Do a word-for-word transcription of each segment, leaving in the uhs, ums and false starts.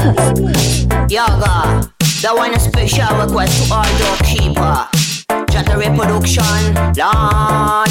Yaga, that one a special request to all doorkeeper. Jata reproduction, Lord.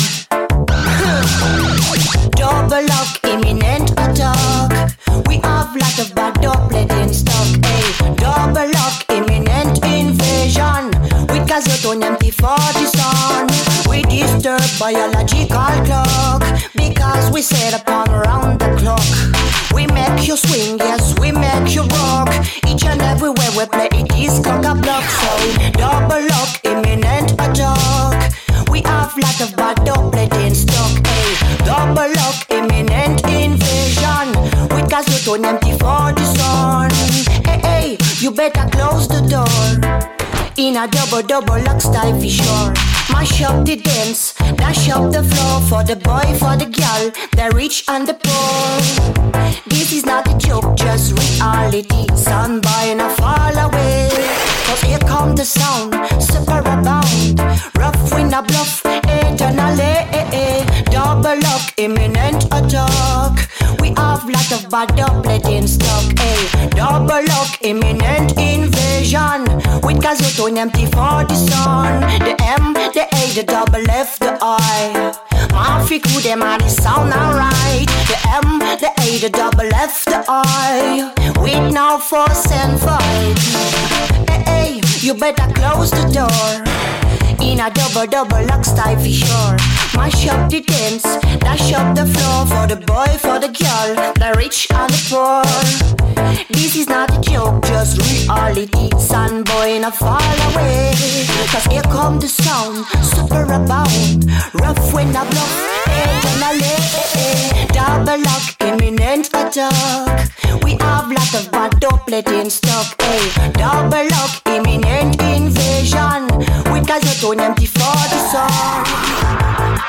Double lock, imminent attack. We have lot of bad doublet in stock. Hey, double lock, imminent invasion. With gazoton empty for the sun. We disturb biological clock because we set upon around the clock. We make you swing, yes, we make you rock. Each and everywhere we play it is cock-a-block. So double lock, imminent attack. We have lot of bad doublet in stock. Hey, double lock, imminent invasion. With gasoline empty for the sun. Hey, hey, you better close the door. In a double double lock style for sure. Mash up the dance, dash up the floor. For the boy, for the girl, the rich and the poor. This is not a joke, just reality. Sun by and a fall away. Cause here come the sound, super abound. Rough wind a bluff, eternally. Double lock, imminent attack. We have lot of bad doublet in stock. Hey, double lock, imminent invasion. With gasoline empty for the sun. The M, the A, the double F, the I. Mafia crew, them are the sound alright. The M, the A, the double F, the I. With no force and fight. Hey, hey, you better close the door. In a double double lock style for sure. Mash up the dance, dash up the floor. For the boy, for the girl, the rich and the poor. This is not a joke, just reality. Sun boy in a fall away. Cause here come the sound, super abound. Rough wind a bluff, eternally. Double lock, imminent attack. We have lot of bad doublet in stock. Hey, double lock, imminent invasion. With gasoline empty for the sun.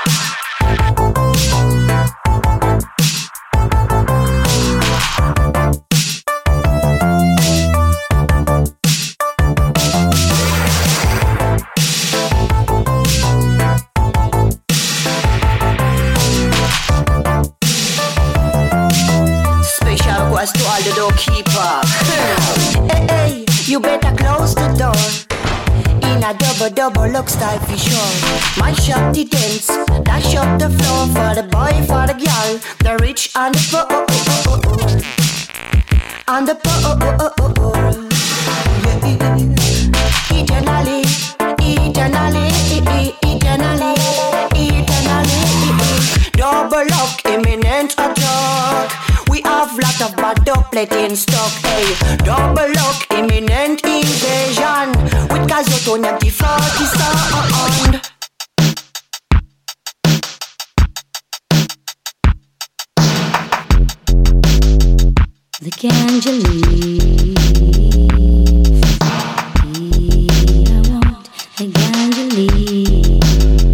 Special request to all the doorkeeper. Hey, hey, you better close the door. In a double double look style for sure. Mash up the dance, dash up the floor. For the boy, for the girl, the rich and the poor. And the poor. Eternally, eternally, eternally, eternally. Double lock, imminent attack. We have lot of bad doublet in stock. Hey, double lock, imminent invasion. With gasoline empty for the sound. The candle leaves. I want the candle leaves.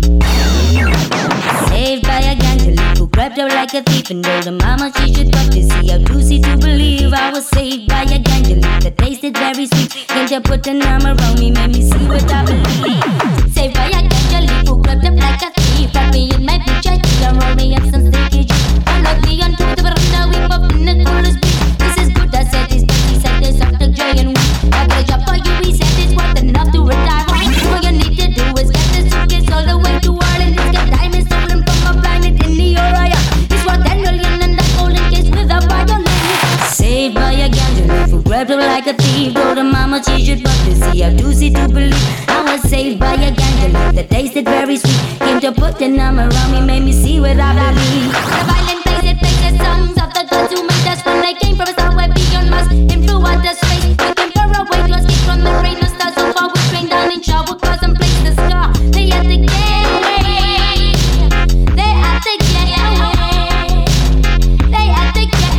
Saved by a candle leaf who crept out like a thief and told her mama she should cut to see how to see to believe. I was saved by a candle leaf that tasted very sweet. Can't you put an arm around me, made me see what I believe. Saved by a candle leaf who crept up like a thief. Wrapped me in my blue jacket and rolled me up some sticky juice. I love the untold veranda, we pop in the coolest beat. This is good, I said this, but he said this after joy and weed. I got a job for you, he said it's worth enough to retire. All you need to do is get the suitcase all the way to Ireland. It's got diamonds stolen from a planet in the Orion. It's worth ten million and that golden case with a violin. Saved by a candle leaf who grabbed her like a thief. Told her mama she should but to see how to see to believe. I was saved by a candle leaf that tasted very sweet. Came to put an arm around me, made me see what I believe. The violin plays it, plays the songs of the gods who made us when they came from a star way beyond Mars. In blue outer space, looking for a way to escape from the rain of stars. So far we trained down in shower cause and place the scar. They at the gate, they at the gate, they at the gate.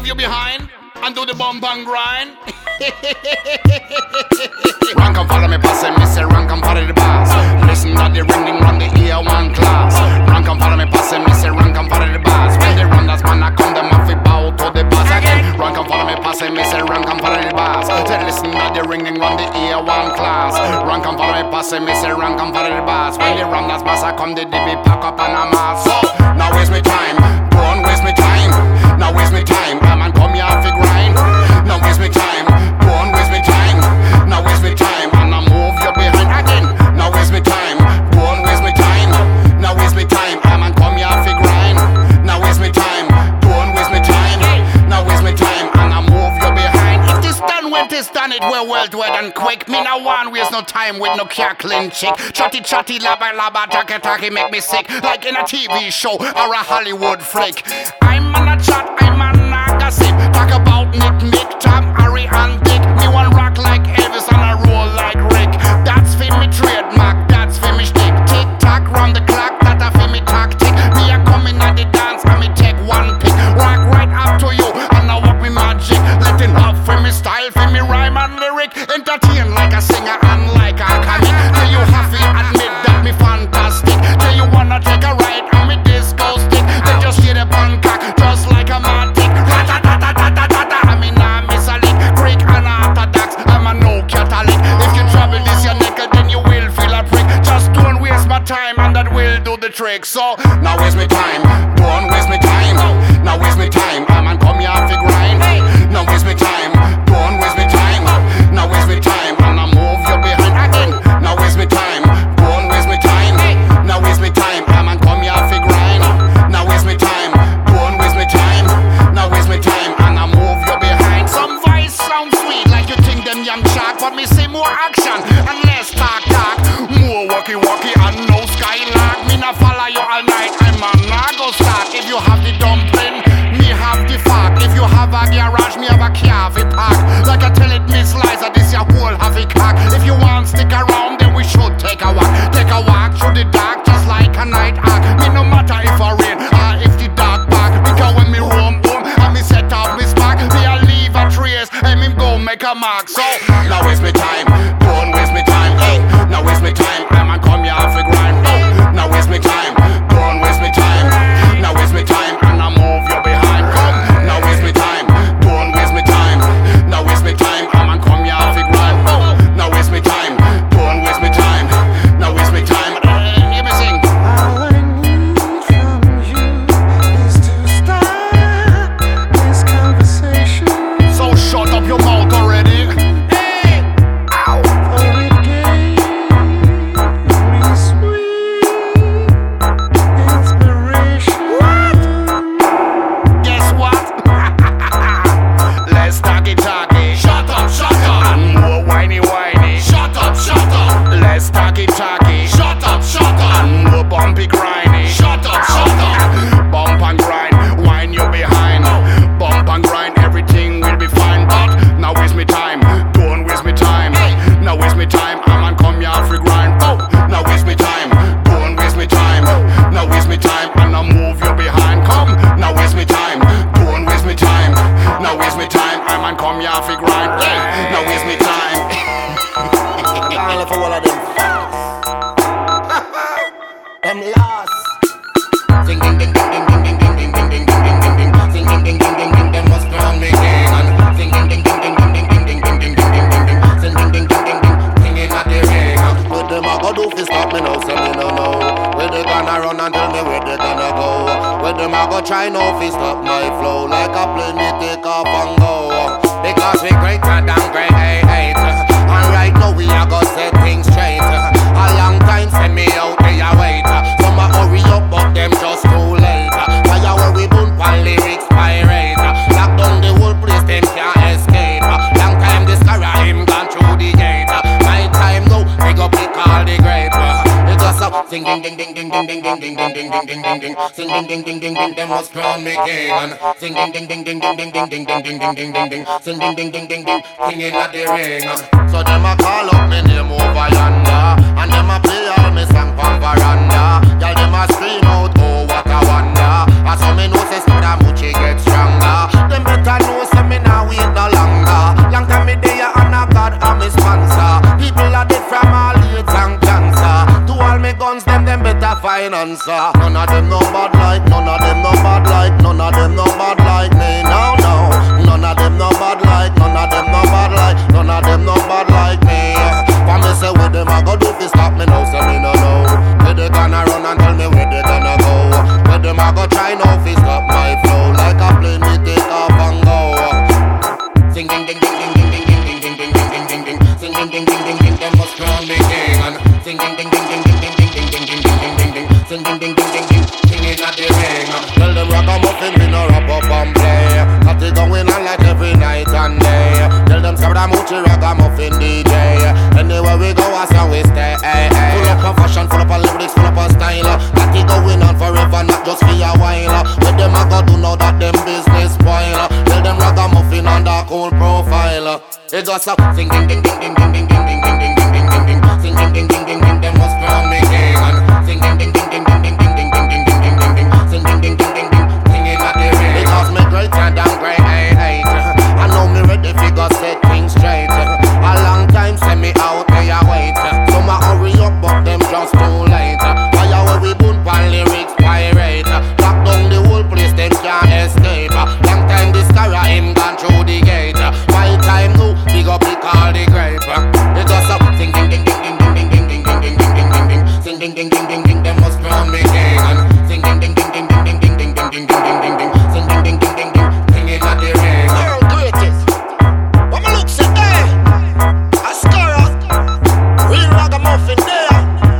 your behind and do the bump and grind. Run come follow me passing, me say run come follow the boss. Listen to the ringing run the ear one class. Run come follow me passing, me say run come follow the boss. When they run that's man I come them off it bow to the boss again. Run come follow me passing, me say run come follow the boss. Say listen to the ringing run the ear one class. Run come follow me passing, me say run come follow the boss. When they run that's boss I come the D B pack up and a mass. So now waste me time, don't waste me time. Now waste me time, a man come here fi grind. Now waste me time, don't waste me time. Now waste me time, and I move you behind again. Now waste me time, don't waste me time. Now waste me time, a man come here fi grind. Now waste me time, don't waste me time. Now waste me time, and I move you behind. If this done when this done it well well do it and quick. Me now one waste no time with no cackling chick. Chatty chatty labba labba tacky tacky make me sick like in a T V show or a Hollywood flick. I'm on a chat, I'm on a gossip. Talk about Nick, Mick, Tom, Harry and Dick. Me one rock like Elvis and I roll like Rick. That's for me trademark, that's for me stick. Tick tock round the clock, that a for me tactic. Me a coming at the dance and me take one pick. Rock right up to you and I walk me magic. Let it up for me style, for me rhyme and lyric. Entertain like a singer and like a comic. Till you have to admit that me fantastic. Till you wanna take a ride on me disco stick. Then just hit a punk cock just like a matic. Ra-ta-ta-ta-ta-ta-ta. I mean I miss a lick. Greek and orthodox, I'm a no Catholic. If you trouble this your naked then you will feel a prick. Just don't waste my time and that will do the trick. So now waste me time, don't waste me time. Now waste me time, a man come here fi grind. Now waste me time, don't waste me time. Now waste me time and I move you behind again. Now waste me time, don't waste me time. Now waste me time, a man come here fi grind. Now waste me time, don't waste me time. Now waste me time and I move you behind. Some voice sound sweet like you think them yam chat, but me say more action and less talk talk. More walkie walkie and no skylark. Me na follow you all night, I'm a nago start. If you have the dumpling, me have the fuck. If you have a garage, me have a car fi park. Like I tell it, Miss Liza, this your whole have a cock. If you want stick around, then we should take a walk. Take a walk through the dark, just like a night hawk. Me no matter if I rain or if the dark back. Because when me roam home and me set up me spark, me I leave a trace and me go make a mark. So now waste me time, don't waste me time. Hey, now waste me time, I'm a come here fi grind. Oh, now waste me time, don't waste me time. Now waste me time and I move you behind. Come, now waste me time, don't waste me time. Now waste me time, I'm a come here fi grind. Oh, now waste me time, don't waste me time. Now waste me time. Let me sing. All I need from you is to start this conversation. So shut up your mouth already. Hey, ow. For it gave me sweet inspiration. Guess what? Let's talky talky. Shut up, shut up. And more whiny whiny. Shut up, shut up. Let's talky talky. Shut up, shut up. And more bumpy grindy. Shut up, shut up. Bump and grind, whine you behind. Bump and grind, everything will be fine. But now waste me time, don't waste me time. Now waste me time, a man come here free grind. Oh, now waste me time, don't waste me time. Now waste me time, and I move you behind. Come, now waste me time, don't waste me time. Now waste me time, a man come here free grind. Yeah, now waste me time. All for all of them them lost. Sing ding ding ding ding ding ding ding ding ding ding ding ding ding. Sing ding ding ding ding ding. Them must crown me king. And sing ding ding ding ding ding ding ding ding ding ding ding ding ding. Sing ding ding ding ding ding. Singing at the ring. What them a go do fi stop me now? Say me no know. Where they gonna run and tell me where they gonna go? Where them a go try now fi stop my flow? Like a plane me take off and go. Because we greater than great hate. And right now we a go set things straight. A long time send me out there wait. Some a hurry up but them just too late. Fire where we bump and lyrics pirate. Lock down the whole place them can't escape. Long time this cara him gone through the gate. My time now we go pick all the grape. It just a sing ding ding ding ding ding ding ding ding ding ding ding ding ding. Sing ding ding ding ding ding. Them must crown me king. And sing ding ding ding ding ding ding ding ding ding ding ding ding ding. Sing ding ding ding ding ding. Singing at the ring. So them a call up me name over yonder, and them a play all me song from veranda. Y'all them a scream out, oh what a wonder. And so me know say Scudamoochee get stronger. Them better sponsor. People are dead from all AIDS and cancer. To all me guns, them them better finance. None of them no bad like, none of them no bad like, none of them no bad like me. No, no, none of them no bad like, none of them no bad like, none of them no bad like me. For me say where them a go do fi stop me now, say me no know. Where they gonna run and tell me where they gonna go. Where them a go try now fi stop my flow. Like a plane me take off and go. Sing ding ding ding ding ding ding ding ding ding ding ding ding. Sing ding ding ding ding ding. Them must crown me king. And sing ding ding ding ding ding ding ding ding ding ding ding ding ding. Sing ding ding ding ding ding. Singing at the ring. Tell them ragamuffin me no wrap up and play. Got it going on like every night and day. Tell them Sabramucci ragamuffin D J. Anywhere we go, that's how we stay. Full up of fashion, full up of lyrics, full up of style. Got it going on forever, not just for a while. Where them a go do know that them business spoil. Tell them ragamuffin on the cool profile. It goes up, sing ding ding ding ding ding ding ding ding ding ding ding ding ding. Sing ding ding ding ding ding. Them must crown me king. And sing ding ding ding ding ding ding ding ding ding ding ding ding ding. Sing ding ding ding ding ding. Singing at the ring. Because me great and I'm great, I hate. I know me ready fi go set things straight. A long time send me out there wait. Some a hurry up but them just too late. Fire where we boom pan lyrics pirate. Lock down the whole place, them can't escape. Long time this cara him gone through the gate. My time now, big up the call the grape. It just up sing ding ding ding ding ding ding ding ding ding ding ding ding ding. Sing ding ding ding ding ding. Them must crown me king. And sing ding ding ding ding ding ding ding ding ding ding ding ding ding. Sing ding ding ding ding ding. Singing at the ring. Girl greatest. What me look say? Hey, Ascara, real ragamuffin there.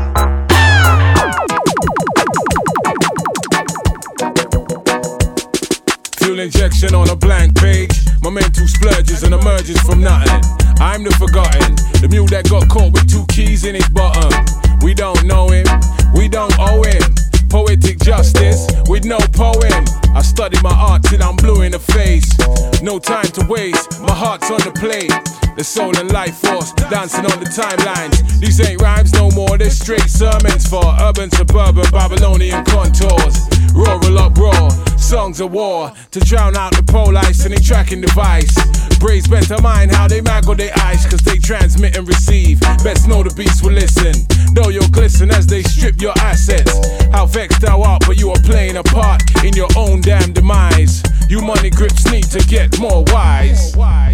Fuel injection on a blank page. My mental splurges and emerges from nothing. I'm the forgotten, the mule that got caught with two keys in his bottom. We don't know him, we don't owe him. Poetic justice with no poem. I study my art till I'm blue in the face. No time to waste, my heart's on the plate. The soul and life force dancing on the timelines. These ain't rhymes no more, they're straight sermons for urban, suburban, Babylonian contours. Rural uproar, songs of war to drown out the police and they tracking device. Braves better mind how they maggle their eyes, cause they transmit and receive. Best know the beast will listen, though you'll glisten as they strip your assets. How vexed thou art, but you are playing a part in your own damn demise. You money grips need to get more wise.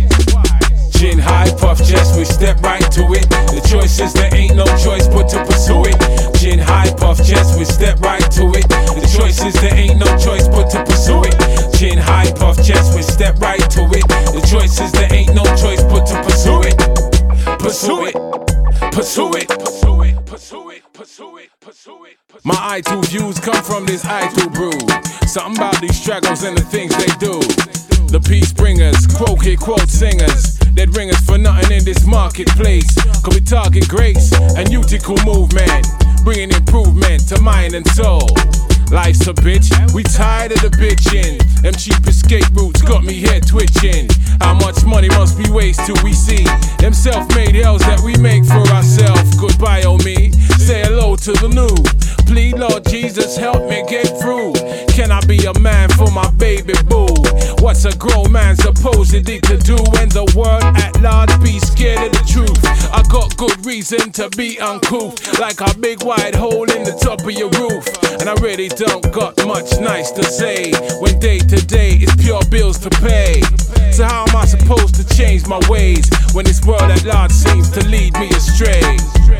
Chin high, puff chest, we step right to it. The choice is there ain't no choice but to pursue it. Chin high, puff chest, we step right to it. The choice is there ain't no choice but to pursue it. Chin high, puff chest, we step right to it. The choice is there ain't no choice but to pursue it. Pursue it, pursue it, pursue it, pursue it, pursue it, pursue it. My I two views come from this I two brew. Something about these struggles and the things they do. The peace bringers, quote quote singers. They'd ring us for nothing in this marketplace. Cause we target grace and utical movement, bringing improvement to mind and soul. Life's a bitch, we tired of the bitching. Them cheap escape routes got me here twitching. How much money must we waste till we see them self-made hells that we make for ourselves? Goodbye, oh me, say hello to the new. Plead, Lord Jesus, help me get through. Can I be a man for my baby boo? What's a grown man supposedly to do when the world at large be scared of the truth? I got good reason to be uncouth, like a big wide hole in the top of your roof. And I really don't got much nice to say when day to day is pure bills to pay. So how am I supposed to change my ways when this world at large seems to lead me astray?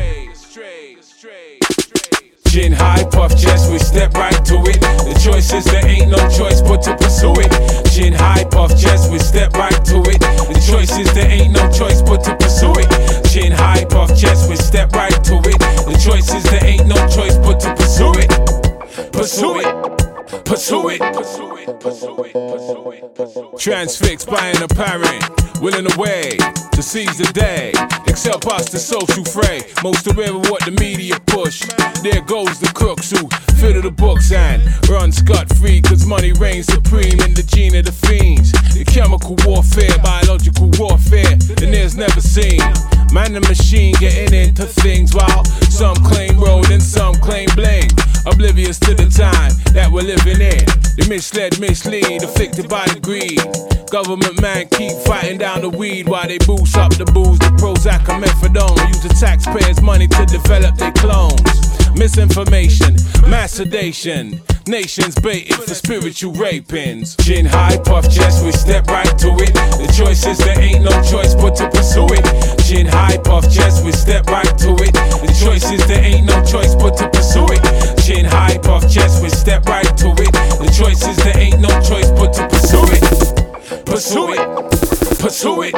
Chin high, puff chest, we step right to it. The choice is there ain't no choice but to pursue it. Chin high, puff chest, we step right to it. The choice is there ain't no choice but to pursue it. Chin high, puff chest, we step right to it. The choice is there ain't no choice but to pursue it. Pursue it, pursue it, pursue it, pursue it, pursue it, pursue it. Transfixed by an apparent, willing away to seize the day. Excel past the social fray, most aware of what the media push. There goes the crooks who fiddle the books and run scot-free, cause money reigns supreme in the gene of the fiends. The chemical warfare, biological warfare, the near's never seen. Man and machine getting into things while some claim road and some claim blame. oblivious to the time that we're living in. They misled, mislead, afflicted by the greed. Government man keep fighting down the weed while they boost up the booze, the Prozac and methadone. Use the taxpayers' money to develop their clones. Misinformation, mass sedation. Nations baited for spiritual rapings. Chin high, puff chest, we step right to it. The choice is there ain't no choice but to pursue it. Chin high, puff chest, we step right to it. The choice is there ain't no choice but to pursue it. Chin high, puff chest, we step right to it. The choice is there ain't no choice but to pursue it. Pursue it, pursue it.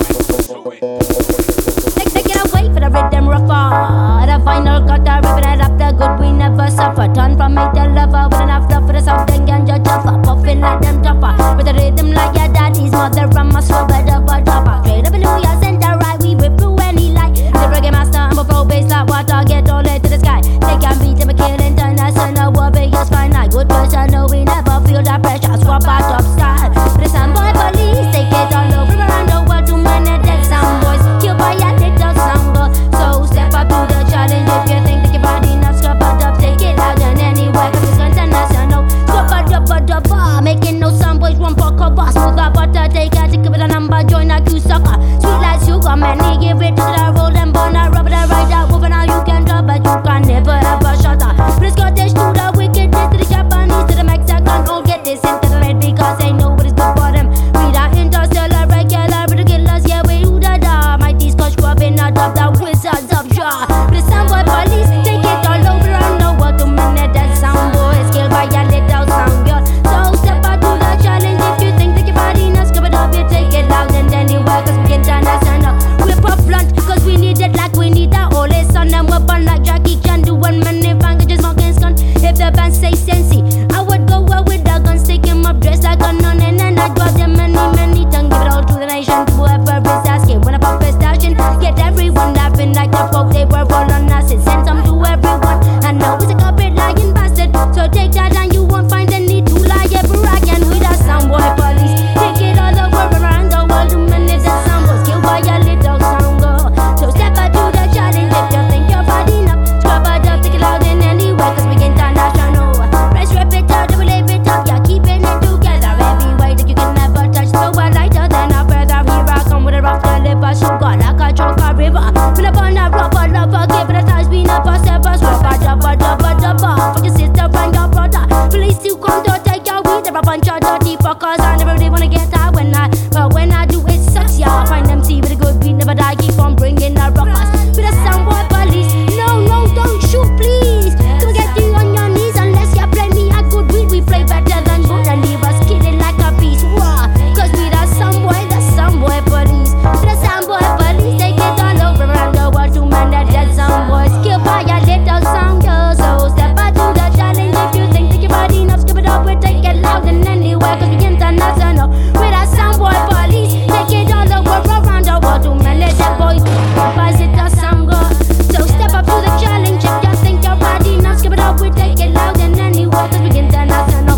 Take it away for the rhythm rougher. The final cut, the ribbon and up the good we never suffer. Turn from me to lover with enough love for the south and ganja tougher. Puffin' like them tougher. With the rhythm like your daddy's mother. I'm a swabber, double topper. Straight up in New York, center right. We whip through any light. The reggae master, I'm a pro bass like water. Get all it to the sky. They can beat them a kill international. Warriors fine night. Good person, no, we never feel that pressure. Swap out top style. But the sound boy police, take it all over around the world. Too many dead sound boys. Kill by a little sound girl. So step up to the challenge. If you think that you're bad enough, scrap it up, take it out and anywhere. Cause it's international. Scrap it up, up, up, up. Making no sound boys run for cover. Smooth like butter, take a ticket with a number. Join a Q sucker. Sweet like sugar, man. They give it to the roll and burn a rubber. The right out, moving out, you can drop, but you can never ever shut up. From the Scottish to the wickedness, to the Japanese, to the Mexican. All get this into the red because they know what is good for them. We the interstellar, regular, with the killers, yeah, we do the da. Mighty Scotch scrubbing out of the wizards of jaw. The soundboy police, take it all over and know what to minute that sound boy. Skill by your little sound girl. So step out to the challenge. If you think that you're bad enough, scrub it up, you take it loud and then you work. Cause we international. We pop blunt, cause we need it like we need that. All is on them, we're born like Jackie Chan. Doing many bangages, smoking skun. If the band say sensey, I would go well with the gun. Stick him up, dress like a nun. And then I drop them many, many tongue. Give it all to the nation, to whoever is asking. When I pop a station, get everyone laughing like the folk. They were all on acid. Send some to everyone. I know it's a carpet lying bastard. So take that and you won't find the need to lie. Ever again with a soundboy police. Take it all over around the world. Two minutes and sound was killed by a little sound girl. So step out to the challenge. If you think you're bad enough, scrub it up, take it loud in anywhere. Cause we international. Press rep it up, double A it up. Yeah, keeping it together. Every way that you can never touch. So we're lighter than a feather. Here I come with a rough caliber. Sugar like a choke a river. Fill up on a rubber lover. Give it a touch, be up a sever. Swap a double, double, double. Fuck your sister and your brother. Police to come to take your weed. They're a bunch of dirty fuckers. I never really wanna get out when I, but when I do it sucks, yeah. Find them see with a good beat, never die. Keep on bringing the rockers. With a soundboy police. No, no, don't shoot, please. Don't get you on your knees unless you play me a good weed. We play better than good and leave us killing like a beast. Wah. Cause we the soundboy, the soundboy police. The soundboy police, take it all over around the world to man that dead soundboys. Kill by a little sound girl. So step out to the challenge. If you think that you're bad enough, skip it up, we'll take it loud and anywhere. Cause we international. With a soundboy police, take it all over around the world to man let that boy pass it a sound girl. So step up to the challenge. If you think you're bad enough, skip it up, we'll take it loud and anywhere. Cause we international.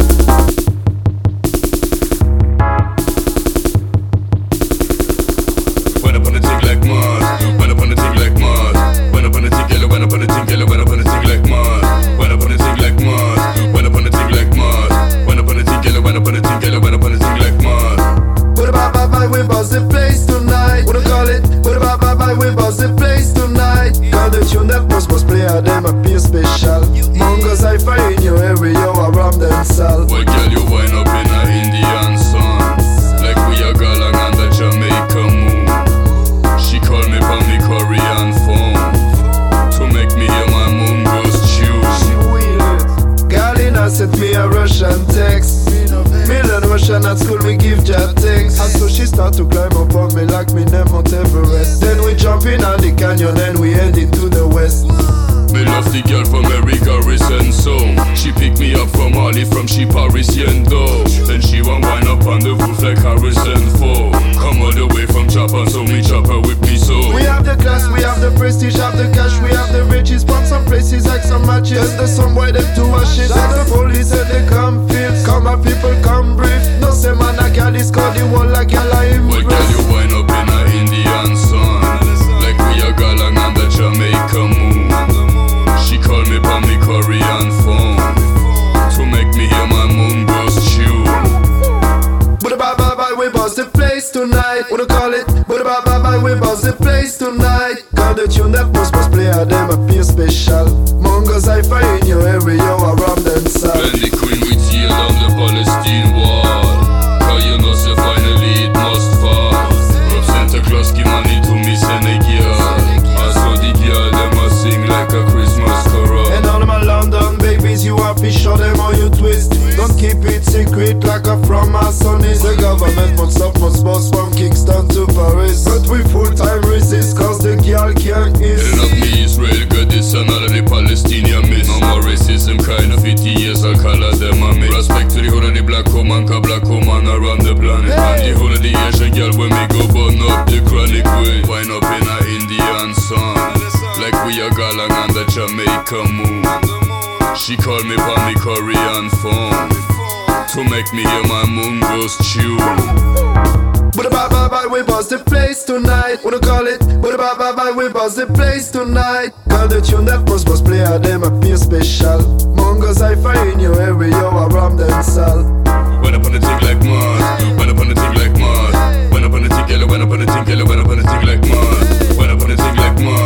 Went up on the thing like Mars. Went up on the thing like Mars. Went up on the thing yellow. Went up on the thing yellow. Went up on the thing like Mars. Went up on the thing like Mars. Went up on the thing like Mars. Went up on the thing yellow. Went up on the thing yellow. Went up on the thing like Mars. What about bye bye? We buzz the place tonight. What do you call it? What about bye bye? We buzz the place tonight. Call the tune that must must play a them appear special. Mongos I fire in your area, you are ram them sell. Well, girl, you wind up in a Indian sun, like we are galang on the Jamaica moon. She called me from the Korean phone to make me hear my Mungo's tune. She weird. Galina sent me a Russian text. Me learn Russian at school, we give Jat text. And so she start to climb up on me like me name Mount Everest. Then we jump in on the canyon and we heading to the west. Me love the girl from Erica Risen song. She picked me up from Mali, from she Parisian though. Then she won't wind up on the roof like Harrison Ford. Come all the way from Japan, so me chop her with me so. We have the class, we have the prestige, have the cash, we have the riches. From some places like some matches. The some boy them to a shit. Like the police and they come feel. Come my people come brief. No say man a girl is called the wall like a lime. Well, girl, you wind up in a Indian sun, like we are galang on the Jamaica moon. She called me from the Korean phone tonight. Cause the tune that was must play a them appear special. Mongos I find in your area around them side. When the queen we tear down the Palestine wall, cause you know say finally it must fall. Rob Santa Claus give money to me Senegal. I saw the girl them a sing like a Christmas carol. And all of my London babies, you have to show them how you twist. Don't keep it secret like a from my son is. The government wants stop must bus from Kingston to Paris. But we full time resist cause the girl can't eat. And of me Israel got this and all of the Palestinian miss. No more racism kind of fifty years I'll call of them a miss. Respect to the whole of the black woman cause black woman around the planet. And the whole of the Asian girl when me go burn up the chronic way. Wind up in a Indian song like we are galang on the Jamaica moon. She called me on me Korean phone to make me hear my Mungo's tune. But bye bye bye, we buzz the place tonight. Wanna call it? But bye bye bye, we buzz the place tonight. Call the tune that first must play a them appear special. Mongos I find in your area around them sal. When up on the thing like mud, when up on the thing like mud, when up on the thing, yellow, when up on the thing, yellow, when up on the thing like mud, when up on the thing like mud.